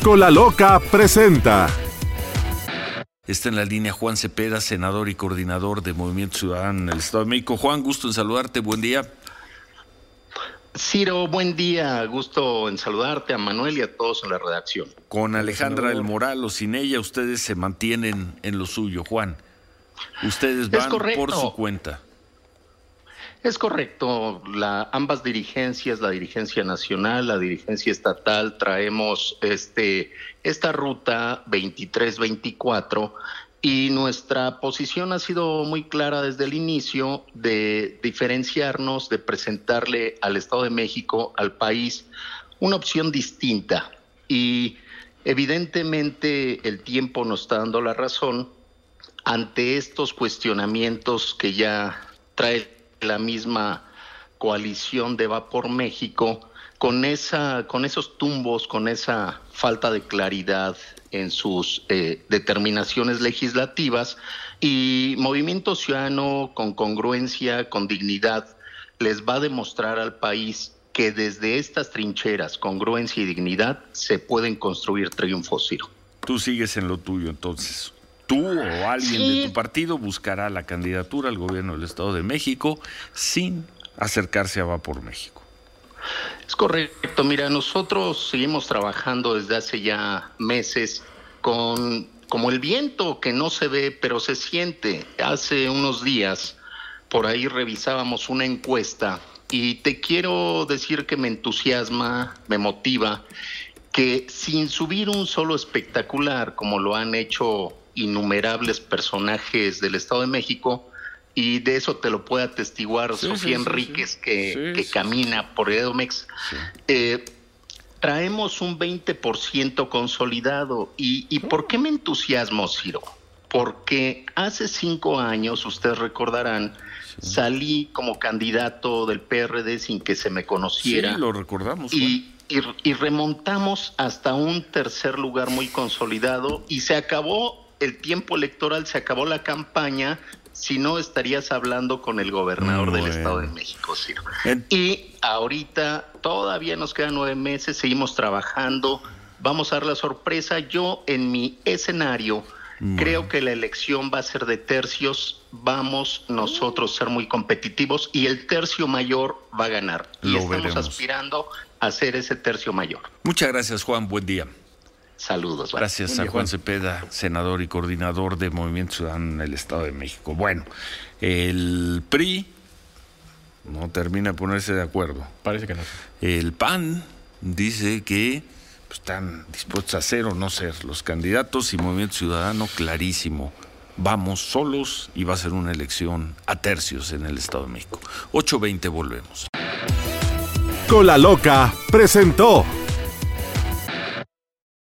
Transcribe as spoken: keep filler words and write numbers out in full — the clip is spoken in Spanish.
Cola Loca presenta. Está en la línea Juan Cepeda, senador y coordinador de Movimiento Ciudadano en el Estado de México. Juan, gusto en saludarte, buen día. Ciro, buen día, gusto en saludarte, a Manuel y a todos en la redacción. Con Alejandra del Moral o sin ella, ustedes se mantienen en lo suyo, Juan. Ustedes van por su cuenta. Es correcto, la, ambas dirigencias, la dirigencia nacional, la dirigencia estatal, traemos este, esta ruta veintitrés veinticuatro y nuestra posición ha sido muy clara desde el inicio de diferenciarnos, de presentarle al Estado de México, al país, una opción distinta. Y evidentemente el tiempo nos está dando la razón ante estos cuestionamientos que ya trae la misma coalición de Va por México, con esa, con esos tumbos, con esa falta de claridad en sus eh, determinaciones legislativas, y Movimiento Ciudadano, con congruencia, con dignidad, les va a demostrar al país que desde estas trincheras, congruencia y dignidad, se pueden construir triunfos, Ciro. Tú sigues en lo tuyo, entonces. Tú o alguien sí. de tu partido buscará la candidatura al gobierno del Estado de México sin acercarse a Va por México. Es correcto. Mira, nosotros seguimos trabajando desde hace ya meses con como el viento que no se ve, pero se siente. Hace unos días por ahí revisábamos una encuesta y te quiero decir que me entusiasma, me motiva, que sin subir un solo espectacular, como lo han hecho innumerables personajes del Estado de México, y de eso te lo puede atestiguar sí, Sofía sí, Enríquez, sí, que, sí, que sí, camina sí. por Edomex. Sí. Eh, traemos un veinte por ciento consolidado. ¿Y, y por qué me entusiasmo, Ciro? Porque hace cinco años, ustedes recordarán, sí. salí como candidato del P R D sin que se me conociera. Sí, lo recordamos. Y, y, y remontamos hasta un tercer lugar muy consolidado y se acabó el tiempo electoral, se acabó la campaña, si no estarías hablando con el gobernador bueno. del Estado de México, Ciro. En... Y ahorita todavía nos quedan nueve meses, seguimos trabajando, vamos a dar la sorpresa. Yo en mi escenario bueno. creo que la elección va a ser de tercios, vamos nosotros a ser muy competitivos y el tercio mayor va a ganar. Y Lo estamos veremos. aspirando a ser ese tercio mayor. Muchas gracias, Juan, buen día. Saludos. Gracias a Juan Cepeda, senador y coordinador de Movimiento Ciudadano en el Estado de México. Bueno, el P R I no termina de ponerse de acuerdo. Parece que no. El P A N dice que pues, están dispuestos a ser o no ser los candidatos y Movimiento Ciudadano clarísimo. Vamos solos y va a ser una elección a tercios en el Estado de México. ocho veinte volvemos. Cola Loca presentó.